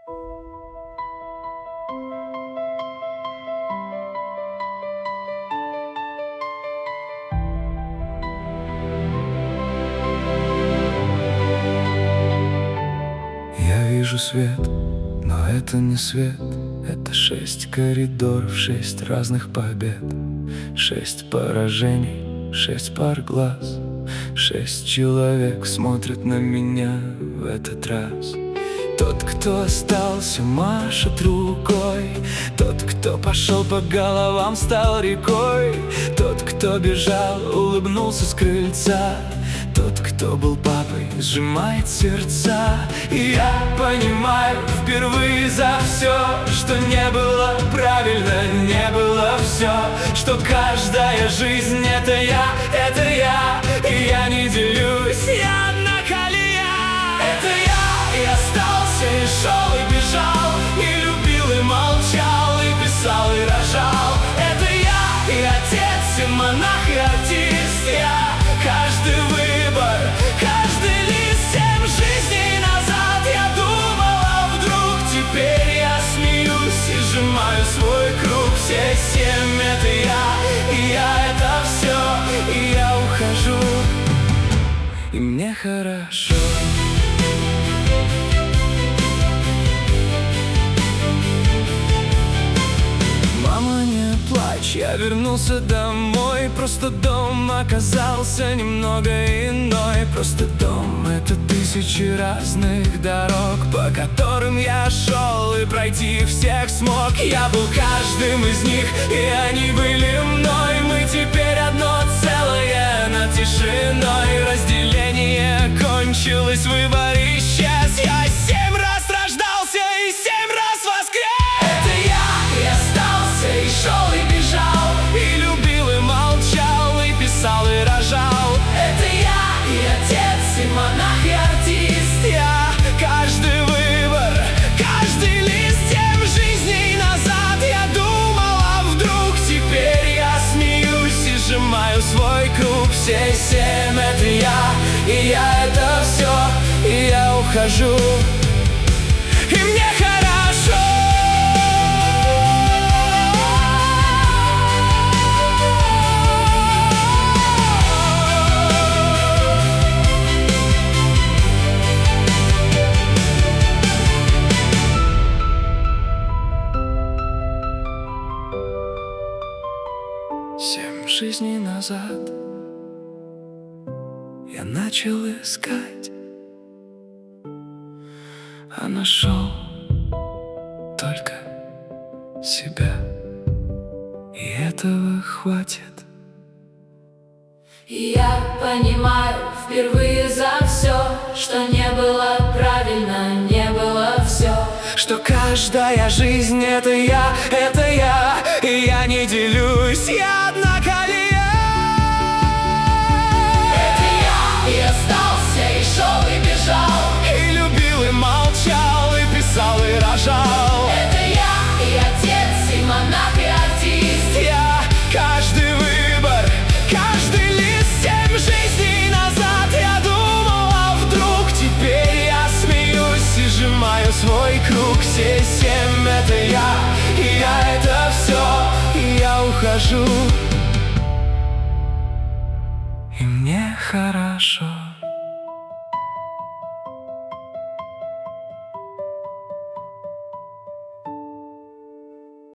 Я вижу свет, но это не свет. Это 6 коридоров, 6 разных побед, 6 поражений, 6 пар глаз. 6 человек смотрят на меня в этот раз. Тот, кто остался, машет рукой. Тот, кто пошел по головам, стал рекой. Тот, кто бежал, улыбнулся с крыльца. Тот, кто был папой, сжимает сердца. И я понимаю впервые за все, что не было правильно, не было все, что каждая жизнь — это я, и я не делюсь, я одна колея. Это я, и остался, и шел, и бежал, и любил, и молчал, и писал, и рожал. Это я, и отец, и монах, и артист. Я каждый выбор, каждый лист, 7 жизней назад я думал, а вдруг теперь я смеюсь и сжимаю свой круг. Все 7 — это я, и я — это все, и я ухожу, и мне хорошо. Мама, не плачь, я вернулся домой. Просто дом оказался немного иной. Просто дом — это 1000 разных дорог, по которым я шел и пройти всех смог. Я был каждым из них, и они были мной. Мы теперь одно целое, над тишиной разделение кончилось, выбор исчез. Я 7 раз рождался и 7 раз воскрес. Это я, и остался, и шел, и бежал, и любил, и молчал, и писал, и рожал. Это я, и отец, и монах, и артист. Я каждый выбор, каждый лист, 7 жизней назад я думал, а вдруг теперь я смеюсь и сжимаю свой круг. Все 7 — это я, и я — это все, и я ухожу, и мне хорошо. Семь жизней назад я начал искать, а нашел только себя, и этого хватит. И я понимаю впервые за все, что не было правильно, не было все, что каждая жизнь — это я, и я не делюсь, я одна колея. это я, и остался, и шел, и бежал, И любил, и молчал, и писал, и рожал. это я, и отец, и монах, и артист. Я каждый выбор, каждый лист, 7 жизней назад я думал, а вдруг теперь я смеюсь и сжимаю свой круг. Все 7 — это я, и я — это все, и я ухожу.